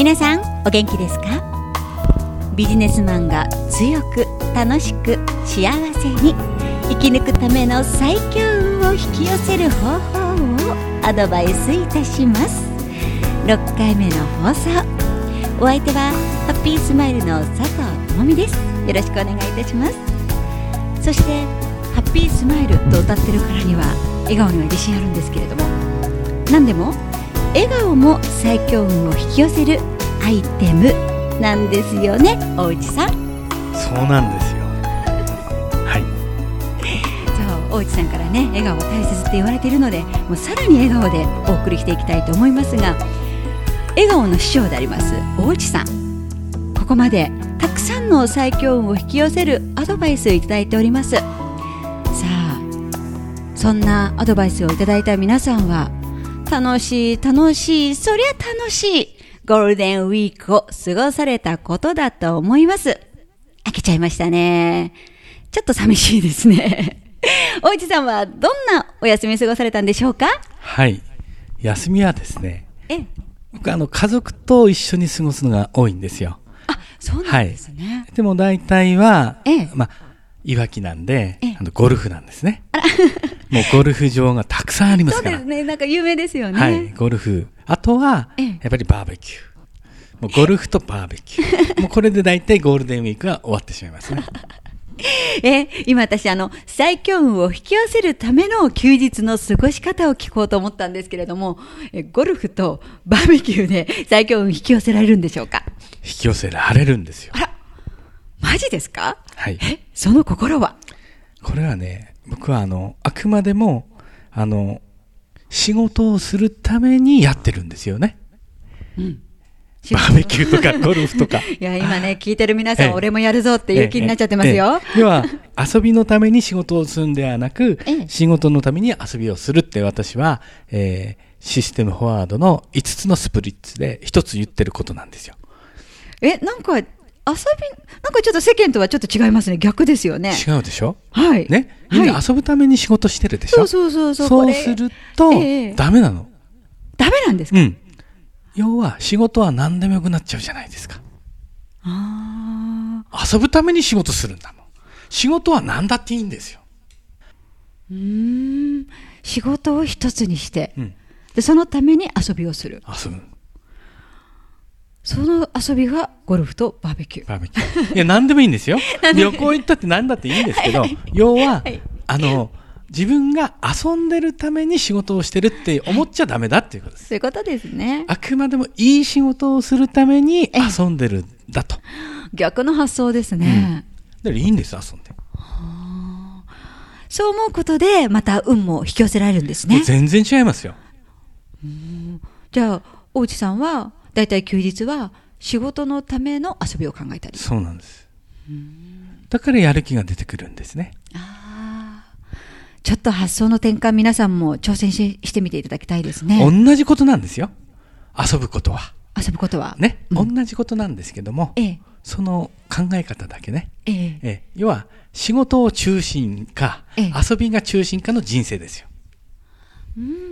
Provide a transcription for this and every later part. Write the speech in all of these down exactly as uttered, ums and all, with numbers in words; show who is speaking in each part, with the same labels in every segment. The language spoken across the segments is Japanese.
Speaker 1: 皆さんお元気ですか？ビジネスマンが強く楽しく幸せに生き抜くための最強運を引き寄せる方法をアドバイスいたします。ろっかいめの放送、お相手はハッピースマイルの佐藤智美です。よろしくお願いいたします。そしてハッピースマイルと歌ってるからには笑顔には自信あるんですけれども、何でも笑顔も最強運を引き寄せるアイテムなんですよね、大内さん。
Speaker 2: そうなんですよ。はい。
Speaker 1: そう、大内さんからね、笑顔は大切って言われているので、もうさらに笑顔でお送りしていきたいと思いますが、笑顔の師匠であります大内さん、ここまでたくさんの最強運を引き寄せるアドバイスをいただいております。さあ、そんなアドバイスをいただいた皆さんは、楽しい楽しいそりゃ楽しいゴールデンウィークを過ごされたことだと思います。開けちゃいましたね。ちょっと寂しいですね。大内さんはどんなお休み過ごされたんでしょうか？
Speaker 2: はい。休みはですね、
Speaker 1: え
Speaker 2: 僕あの家族と一緒に過ごすのが多いんですよ。
Speaker 1: あ、そうなんですね。
Speaker 2: はい、でも大体は、
Speaker 1: え
Speaker 2: まあいわきなんで、
Speaker 1: え
Speaker 2: あのゴルフなんですね。もうゴルフ場がたくさんありますから。
Speaker 1: そうですね。なんか有名ですよね。
Speaker 2: はい、ゴルフ。あとは、
Speaker 1: ええ
Speaker 2: やっぱりバーベキュー。もうゴルフとバーベキュー。もうこれで大体ゴールデンウィークが終わってしまいますね。
Speaker 1: え今私あの最強運を引き寄せるための休日の過ごし方を聞こうと思ったんですけれども、えゴルフとバーベキューで最強運引き寄せられるんでしょうか？
Speaker 2: 引き寄せられるんですよ。
Speaker 1: あら、マジですか？
Speaker 2: はい。
Speaker 1: えその心は？
Speaker 2: これはね、僕はあのあくまでもあの仕事をするためにやってるんですよね。うん。バーベキューとかゴルフとか。い
Speaker 1: や今ね、聞いてる皆さん、俺もやるぞっていう気になっちゃってますよ。
Speaker 2: 要は遊びのために仕事をするんではなく、仕事のために遊びをするって私は、えー、システムフォワードのいつつのスプリッツでひとつ言ってることなんですよ。
Speaker 1: え、なんか遊び、なんかちょっと世間とはちょっと違いますね。逆ですよね。
Speaker 2: 違うでしょ？
Speaker 1: はい。
Speaker 2: ね、みんな遊ぶために仕事してるでしょ？
Speaker 1: そうそうそうそう。
Speaker 2: そうすると、えー、ダメなの。
Speaker 1: ダメなんですか？
Speaker 2: うん。要は仕事は何でもよくなっちゃうじゃないですか。
Speaker 1: あ
Speaker 2: 遊ぶために仕事するんだもん。仕事は何だっていいんですよ。
Speaker 1: うーん。仕事を一つにして、
Speaker 2: うん、
Speaker 1: でそのために遊びをする。
Speaker 2: 遊ぶ。
Speaker 1: その遊びがゴルフとバーベキュー。
Speaker 2: バーベキュー。いや、何でもいいんですよ。旅行行ったって何だっていいんですけど、はいはい、要は、はい、あの、自分が遊んでるために仕事をしてるって思っちゃダメだっていうことです。
Speaker 1: そういうことですね。
Speaker 2: あくまでもいい仕事をするために遊んでるんだと。
Speaker 1: 逆の発想ですね。
Speaker 2: うん、だからいいんです、遊んで。
Speaker 1: はあ、そう思うことで、また運も引き寄せられるんですね。
Speaker 2: 全然違いますよ。
Speaker 1: うん、じゃあ、大内さんは、だいたい休日は仕事のための遊びを考えたり。
Speaker 2: そうなんです。うんだからやる気が出てくるんですね。
Speaker 1: あちょっと発想の転換、皆さんも挑戦 し, してみていただきたいですね。
Speaker 2: 同じことなんですよ。遊ぶことは。
Speaker 1: 遊ぶことは。
Speaker 2: ね。
Speaker 1: うん、
Speaker 2: 同じことなんですけども、ええ、その考え方だけね。
Speaker 1: ええ
Speaker 2: ええ、要は、仕事を中心か、ええ、遊びが中心かの人生ですよ。
Speaker 1: うんうんうん、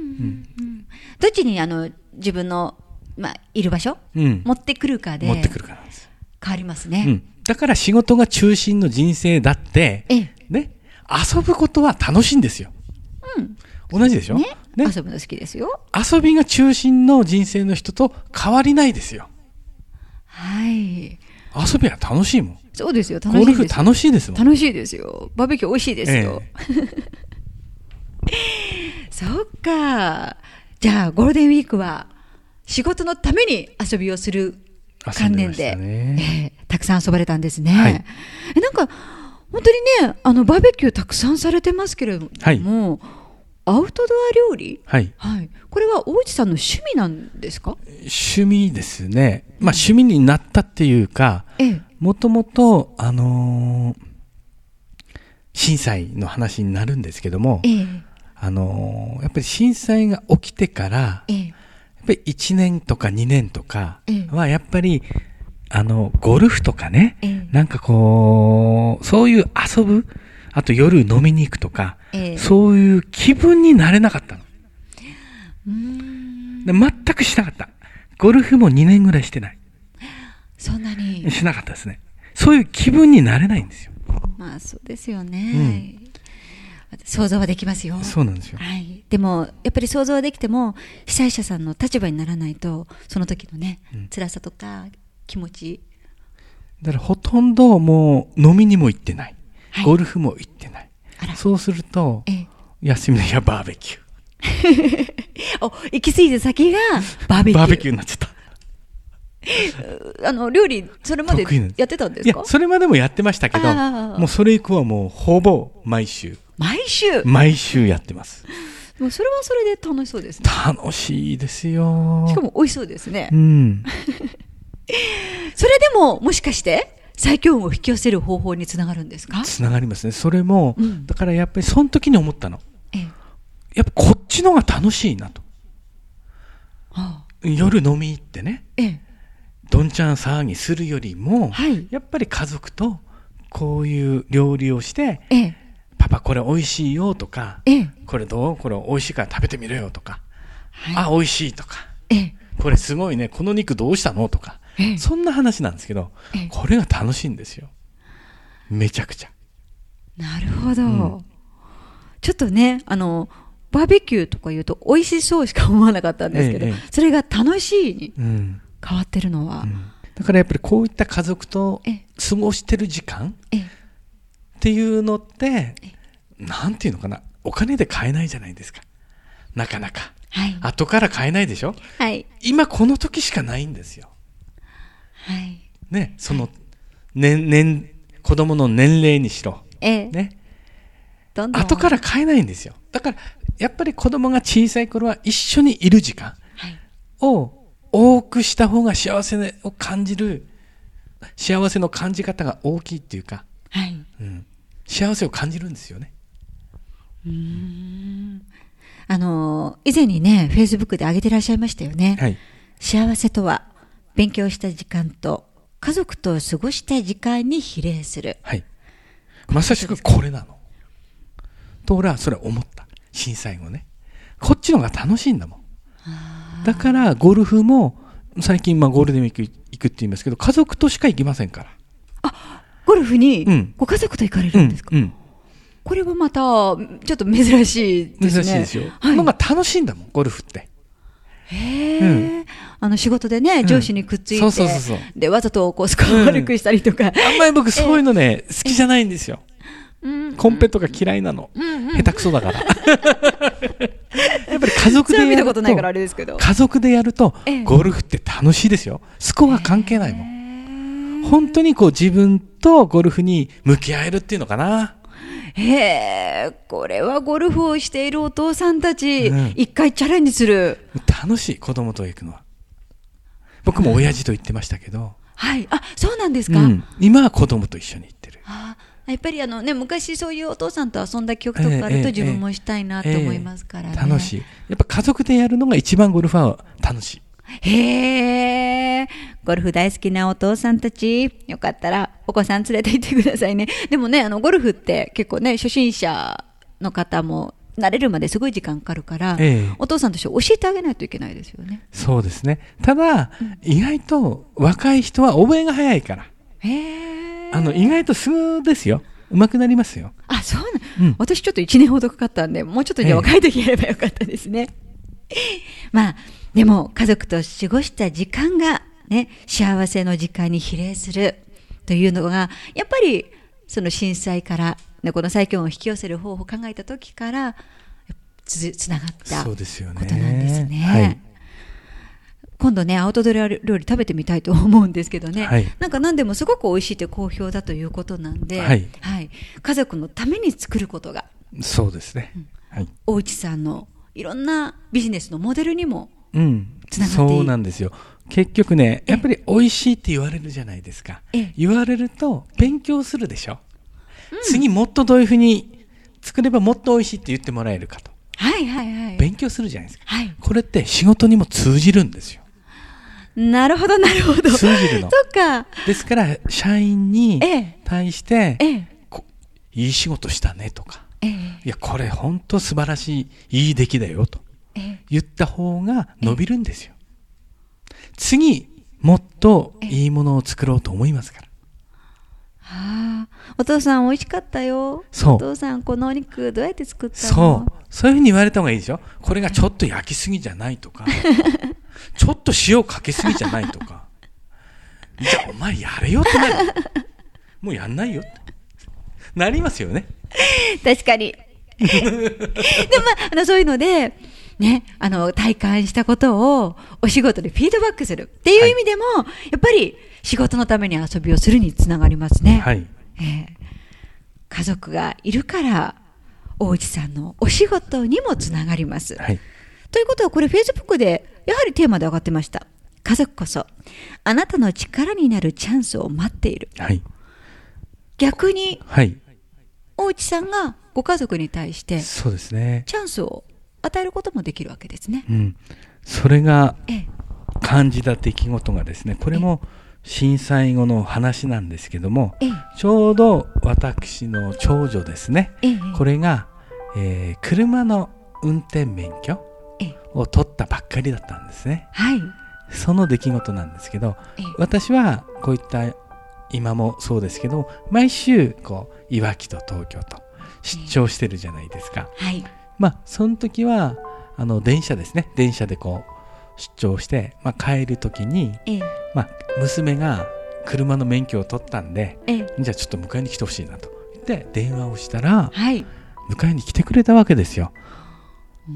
Speaker 1: どっちにあの自分の、まあ、いる場所、うん、持ってくるかで。
Speaker 2: 持ってくるかなんです。
Speaker 1: 変わりますね。
Speaker 2: うん、だから仕事が中心の人生だって、ええ、ね。遊ぶことは楽しいんですよ。うん。同じでしょ？
Speaker 1: ね。ね。遊ぶの好きですよ。
Speaker 2: 遊びが中心の人生の人と変わりないですよ。
Speaker 1: はい。
Speaker 2: 遊びは楽しいもん。
Speaker 1: そうですよ。楽しいです。
Speaker 2: ゴルフ楽しいですもん。
Speaker 1: 楽しいですよ。バーベキュー美味しいですよ。ええ、そっか。じゃあゴールデンウィークは仕事のために遊びをする観念で、ねえー、たくさん遊ばれたんですね。はい、えなんか。本当にね、あのバーベキューたくさんされてますけれども、はい、アウトドア料理、はいはい、これは大内さんの趣味なんですか？
Speaker 2: 趣味ですね。まあ、趣味になったっていうか、もともと、あのー、震災の話になるんですけども、ええ、あのー、やっぱり震災が起きてから、ええ、やっぱりいちねんとかにねんとかはやっぱり、あの、ゴルフとかね、ええ、なんかこう、そういう遊ぶ、あと夜飲みに行くとか、ええ、そういう気分になれなかったの。うーんで全くしなかった。ゴルフもにねんぐらいしてない。
Speaker 1: そんなに
Speaker 2: しなかったですね。そういう気分になれないんですよ。
Speaker 1: まあそうですよね、うん、想像はできますよ。
Speaker 2: そうなんですよ、
Speaker 1: はい、でもやっぱり想像はできても被災者さんの立場にならないとその時のね、うん、辛さとか気持ち
Speaker 2: だからほとんどもう飲みにも行ってない、はい、ゴルフも行ってない。そうすると、ええ、休みの日はバーベキュー
Speaker 1: お行き過ぎた先がバーベキュー
Speaker 2: バーベキューになっちゃった
Speaker 1: あの料理それまでやってたんですか？
Speaker 2: いやそれまでもやってましたけど、もうそれ以降はもうほぼ毎週
Speaker 1: 毎週
Speaker 2: 毎週やってます。
Speaker 1: もうそれはそれで楽しそうですね。
Speaker 2: 楽しいですよ。
Speaker 1: しかも美味しそうですね、
Speaker 2: うん、
Speaker 1: それでももしかして最強運を引き寄せる方法につながるんですか？
Speaker 2: つながりますね。それも、うん、だからやっぱりその時に思ったの、ええ、やっぱこっちの方が楽しいなと、はあ、夜飲み行ってね、ええ、どんちゃん騒ぎするよりも、はい、やっぱり家族とこういう料理をして、ええ、パパこれ美味しいよとか、ええ、これどうこれ美味しいから食べてみろよとか、はい、あ美味しいとか、ええ、これすごいねこの肉どうしたのとか、ええ、そんな話なんですけど、ええ、これが楽しいんですよ。めちゃくちゃ。
Speaker 1: なるほど、うん、ちょっとねあのバーベキューとか言うと美味しそうしか思わなかったんですけど、ええ、それが楽しいに変わってるのは、うんうん、
Speaker 2: だからやっぱりこういった家族と過ごしてる時間っていうのってなんていうのかな、お金で買えないじゃないですかなかなか、はい、後から買えないでしょ、はい、今この時しかないんですよ、はいね、その、はい、年年子供の年齢にしろ、ええね、どんどん後から買えないんですよ。だからやっぱり子供が小さい頃は一緒にいる時間を多くした方が幸せを感じる、幸せの感じ方が大きいっていうか、はいうん、幸せを感じるんですよね。
Speaker 1: うーんあの以前にねフェイスブックで上げてらっしゃいましたよね、はい、幸せとは勉強した時間と家族と過ごした時間に比例する、
Speaker 2: はい、まさしくこれなのと俺はそれ思った。震災後ねこっちの方が楽しいんだもん。だからゴルフも最近まあゴールデンウィーク行くって言いますけど家族としか行きませんから。
Speaker 1: あゴルフにご家族と行かれるんですか？うんうん、これはまたちょっと珍しいですね。
Speaker 2: 珍しいですよ、はい、のが楽しいんだもんゴルフって。
Speaker 1: へー、うん、あの仕事でね上司にくっついて、うん、そうそうそうそうでわざとこうスコア悪くしたりとか、うん、
Speaker 2: あんまり僕そういうのね、えー、好きじゃないんですよ、えー、コンペとか嫌いなの、うんうん、下手くそだからやっぱり家族でやると見たことないからあれですけど家族でやると、えー、ゴルフって楽しいですよ。スコア関係ないもん、えー、本当にこう自分とゴルフに向き合えるっていうのかな。
Speaker 1: へーこれはゴルフをしているお父さんたち、うん、一回チャレンジする。
Speaker 2: 楽しい子供と行くのは。僕も親父と行ってましたけど、うん、
Speaker 1: はいあそうなんですか、
Speaker 2: うん、今は子供と一緒に行ってる。
Speaker 1: あやっぱりあの、ね、昔そういうお父さんと遊んだ記憶とかあると自分もしたいなと思いますからね、えーえー、
Speaker 2: 楽しい。やっぱ家族でやるのが一番ゴルフは楽しい。
Speaker 1: へーゴルフ大好きなお父さんたちよかったらお子さん連れて行ってくださいね。でもねあのゴルフって結構ね初心者の方も慣れるまですごい時間かかるから、ええ、お父さんとして教えてあげないといけないですよね。
Speaker 2: そうですね。ただ、うん、意外と若い人は覚えが早いから、へーあの意外とすぐですよ。上手くなりますよ。
Speaker 1: あそうな、うん、私ちょっといちねんほどかかったんでもうちょっとじゃ若い時やればよかったですね、ええ、まあでも家族と過ごした時間が、ね、幸せの時間に比例するというのがやっぱりその震災から、ね、この最強運を引き寄せる方法を考えた時からつ, つながったことなんですね。そうですよね、はい、今度ねアウトドア料理食べてみたいと思うんですけどね、はい、なんか何でもすごく美味しいって好評だということなんで、はいはい、家族のために作ることが
Speaker 2: そうですね、うんはい、
Speaker 1: 大内さんのいろんなビジネスのモデルにも
Speaker 2: うん、そうなんですよ。結局ねやっぱり美味しいって言われるじゃないですか。言われると勉強するでしょ、うん、次もっとどういうふうに作ればもっと美味しいって言ってもらえるかと、はいはいはい、勉強するじゃないですか、はい、これって仕事にも通じるんですよ。
Speaker 1: なるほどなるほど
Speaker 2: 通じるの
Speaker 1: そっか。
Speaker 2: ですから社員に対して、ええ、こいい仕事したねとか、ええ、いやこれ本当素晴らしいいい出来だよと言った方が伸びるんですよ、うん、次もっといいものを作ろうと思いますから。
Speaker 1: はあ、お父さん美味しかったよ。お父さんこのお肉どうやって作ったの？
Speaker 2: そうそういうふうに言われた方がいいでしょ。これがちょっと焼きすぎじゃないとかちょっと塩かけすぎじゃないとかじゃあお前やれよってなる。もうやんないよってなりますよね。
Speaker 1: 確かにでも、まあ、あのそういうのでね、あの体感したことをお仕事でフィードバックするっていう意味でも、はい、やっぱり仕事のために遊びをするにつながりますね。
Speaker 2: はい、
Speaker 1: えー、家族がいるから大内さんのお仕事にもつながります、はい、ということはこれフェイスブックでやはりテーマで上がってました。家族こそあなたの力になるチャンスを待っている、はい、逆に、はい、大内さんがご家族に対して
Speaker 2: そうですね、
Speaker 1: チャンスを与えることもできるわけですね、
Speaker 2: うん、それが感じた出来事がですね、これも震災後の話なんですけども、ちょうど私の長女ですね、これが、えー、車の運転免許を取ったばっかりだったんですね、はい、その出来事なんですけど、私はこういった今もそうですけど毎週こういわきと東京と出張してるじゃないですか、はい、まあその時はあの電車ですね、電車でこう出張して、まあ、帰る時に、ええまあ、娘が車の免許を取ったんで、ええ、じゃあちょっと迎えに来てほしいなと言って電話をしたら、はい、迎えに来てくれたわけですよ。うん、うん、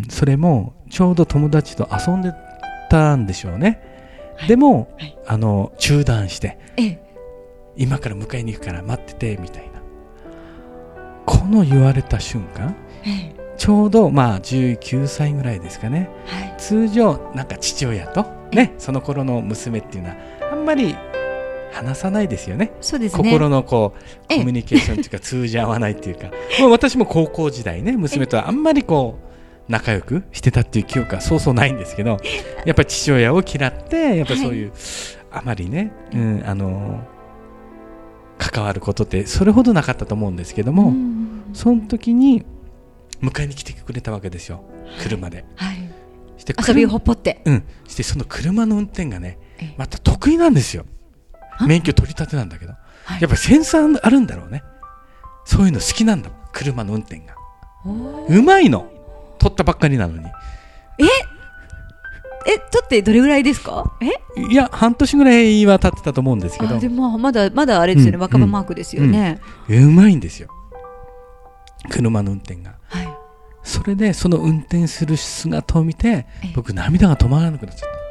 Speaker 2: それもちょうど友達と遊んでたんでしょうね、はい、でも、はい、あの中断して、ええ、今から迎えに行くから待っててみたいな、この言われた瞬間、ええ、ちょうどまあじゅうきゅうさいぐらいですかね、はい、通常なんか父親とね、その頃の娘っていうのはあんまり話さないですよね。そうですね、心のこうコミュニケーションというか通じ合わないっていうかもう私も高校時代ね、娘とはあんまりこう仲良くしてたっていう記憶はそうそうないんですけど、やっぱり父親を嫌ってやっぱりそういう、はい、あまりね、うん、あの関わることってそれほどなかったと思うんですけども、うん、その時に迎えに来てくれたわけですよ、車で、はい、して
Speaker 1: 遊びをほっぽって、
Speaker 2: うん、してその車の運転がねまた得意なんですよ。免許取り立てなんだけど、はい、やっぱりセンサーあるんだろうね。そういうの好きなんだ、車の運転がうまいの、取ったばっかりなのに。
Speaker 1: ええ取ってどれぐらいですか？え
Speaker 2: いや半年ぐらいは経ってたと思うんですけど、
Speaker 1: あでもまだまだあれですよね、うん、若葉マークですよね、
Speaker 2: うんうん、うまいんですよ車の運転が、はい、それでその運転する姿を見て僕涙が止まらなくなっちゃった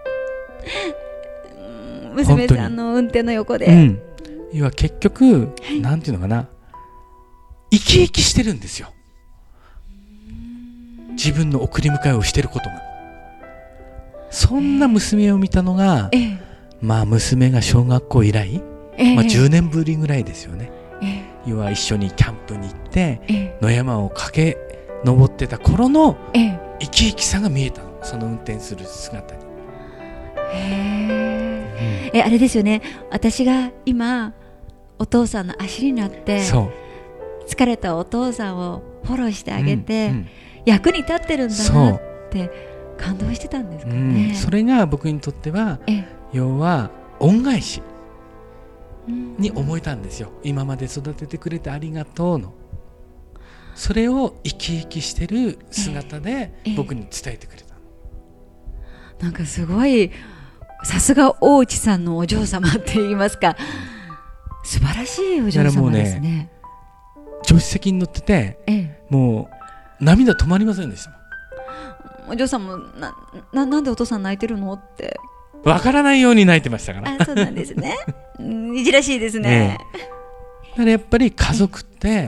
Speaker 1: 娘さんの運転の横で、
Speaker 2: うん、いや結局、はい、なんていうのかな、生き生きしてるんですよ、自分の送り迎えをしてることが。そんな娘を見たのが、えー、まあ娘が小学校以来、えーまあ、じゅうねんぶりぐらいですよね、えー、要は一緒にキャンプに行って、えー、野山を駆け登ってた頃の生き生きさが見えたの、その運転する姿に。
Speaker 1: へー、うん、えあれですよね、私が今お父さんの足になって疲れたお父さんをフォローしてあげて、うんうん、役に立ってるんだなって感動してたんですかね、
Speaker 2: うん、それが僕にとっては要は恩返しに思えたんですよ、うん、今まで育ててくれてありがとうの、それを生き生きしてる姿で僕に伝えてくれた、
Speaker 1: なんかすごいさすが大内さんのお嬢様って言いますか、素晴らしいお嬢様ですね。
Speaker 2: 助手席に乗ってて、ええ、もう涙止まりませんでした。
Speaker 1: お嬢さんも な, な, なんでお父さん泣いてるのって
Speaker 2: わからないように泣いてましたから。
Speaker 1: あ、そうなんですねいじらしいですね、
Speaker 2: ええ、だからやっぱり家族って、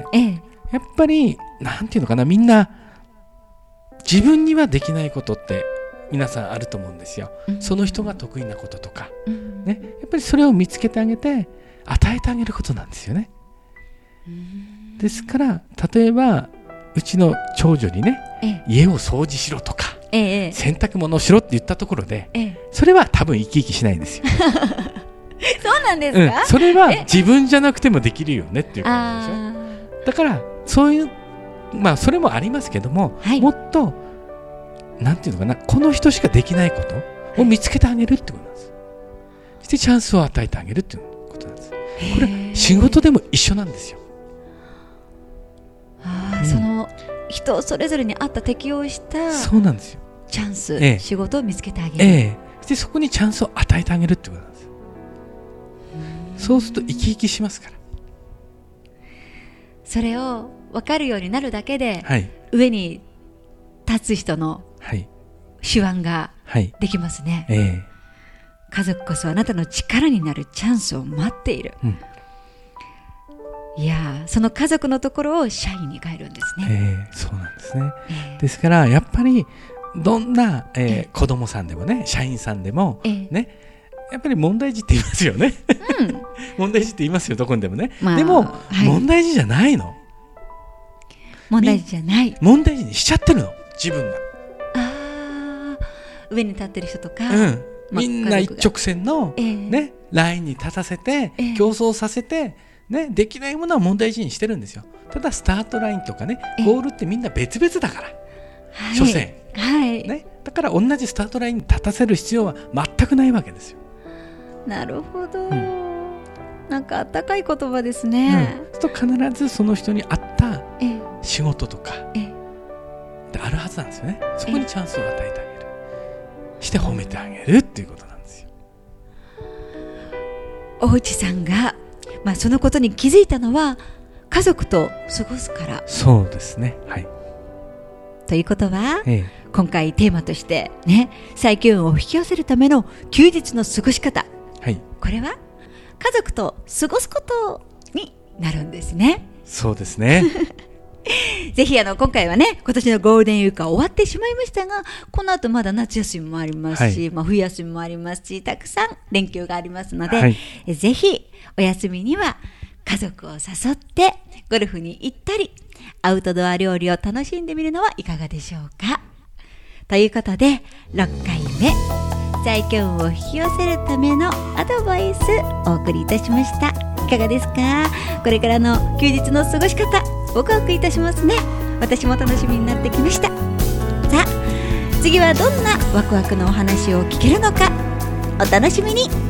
Speaker 2: ええ、やっぱりなんていうのかな、みんな自分にはできないことって皆さんあると思うんですよ、うん、その人が得意なこととか、うんね、やっぱりそれを見つけてあげて与えてあげることなんですよね、うん、ですから例えばうちの長女にね、ええ、家を掃除しろとか、ええ、洗濯物をしろって言ったところで、ええ、それは多分生き生きしないんですよ
Speaker 1: そうなんですか、
Speaker 2: うん、それは自分じゃなくてもできるよねっていう感じでしょ。だからそういう、まあそれもありますけども、はい、もっとなんていうのかな、この人しかできないことを見つけてあげるってことなんです、 してチャンスを与えてあげるっていうことなんです。これは仕事でも一緒なんですよ。
Speaker 1: あ、うん、その人それぞれに合った適応した
Speaker 2: そうなんですよ
Speaker 1: チャンス、
Speaker 2: ええ、
Speaker 1: 仕事を見つけてあげる、
Speaker 2: ええ、でそこにチャンスを与えてあげるってことなんです。そうすると生き生きしますから。
Speaker 1: それを分かるようになるだけで、
Speaker 2: はい、
Speaker 1: 上に立つ人の手腕ができますね、
Speaker 2: はいええ、
Speaker 1: 家族こそあなたの力になるチャンスを待っている、うん、いやその家族のところを社員に変えるんですね、
Speaker 2: えー、そうなんですね、えー、ですからやっぱりどんな、えーえー、子供さんでもね社員さんでも、えー、ねやっぱり問題児って言いますよね、うん、問題児って言いますよどこにでもね、まあ、でも、はい、問題児じゃないの。
Speaker 1: 問題児じゃない
Speaker 2: 問題児にしちゃってるの自分が。
Speaker 1: あ上に立ってる人とか、
Speaker 2: うんみんな一直線の、えーね、ラインに立たせて、えー、競争させて、ね、できないものは問題児にしてるんですよ。ただスタートラインとかね、えー、ゴールってみんな別々だから、はい、所詮、
Speaker 1: はい
Speaker 2: ね、だから同じスタートラインに立たせる必要は全くないわけですよ。な
Speaker 1: るほど、うん、なんかあったかい言葉ですね、
Speaker 2: うん、と必ずその人に合った仕事とか、えー、であるはずなんですよね。そこにチャンスを与えてあげる、して褒めてあげるっていうことなんですよ。
Speaker 1: 大内さんが、まあ、そのことに気づいたのは家族と過ごすから。
Speaker 2: そうですね、はい。
Speaker 1: ということは、
Speaker 2: ええ、
Speaker 1: 今回テーマとしてね最強運を引き寄せるための休日の過ごし方、
Speaker 2: はい、
Speaker 1: これは家族と過ごすことになるんですね。
Speaker 2: そうですね
Speaker 1: ぜひあの今回はね今年のゴールデンウィークは終わってしまいましたが、この後まだ夏休みもありますし、はい、まあ、冬休みもありますし、たくさん連休がありますので、はい、えぜひお休みには家族を誘ってゴルフに行ったりアウトドア料理を楽しんでみるのはいかがでしょうか。ということでろっかいめ最強運を引き寄せるためのアドバイスお送りいたしました。いかがですか。これからの休日の過ごし方ワクワクいたしますね。私も楽しみになってきました。さあ次はどんなワクワクのお話を聞けるのかお楽しみに。